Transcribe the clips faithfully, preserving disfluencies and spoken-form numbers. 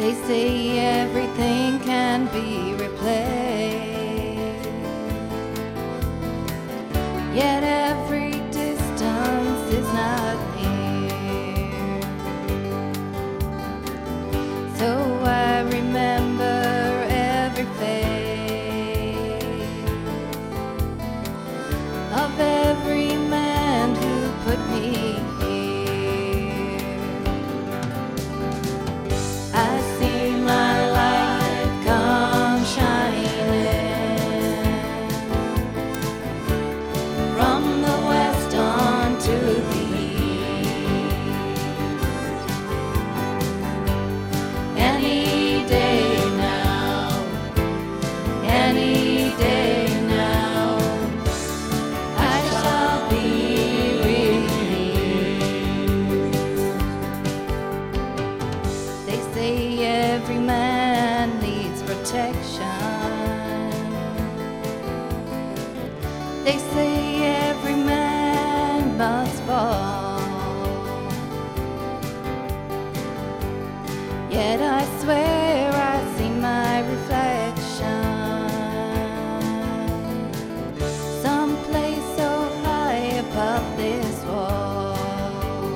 They say everything can be replaced, yet every distance is not near. So I remember every face of every man who put me here. I see my light come shining from the west onto the east. Any day now, any day now, I shall be released. They say every man needs protection. They say every man must fall. Yet I swear I see my reflection someplace so high above this wall.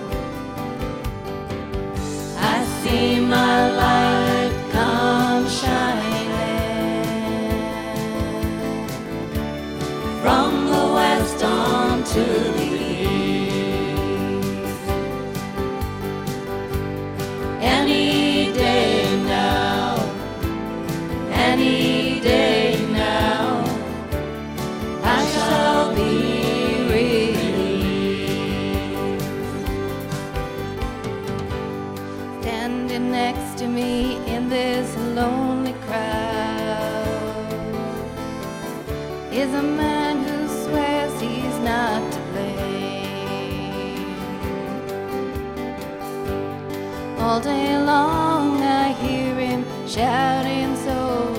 I see my light come shining from the west onto the east. Any day now, any day now, I shall be released. Standing next to me in this lonely crowd is a man who swears he's not to blame. All day long I hear him shouting so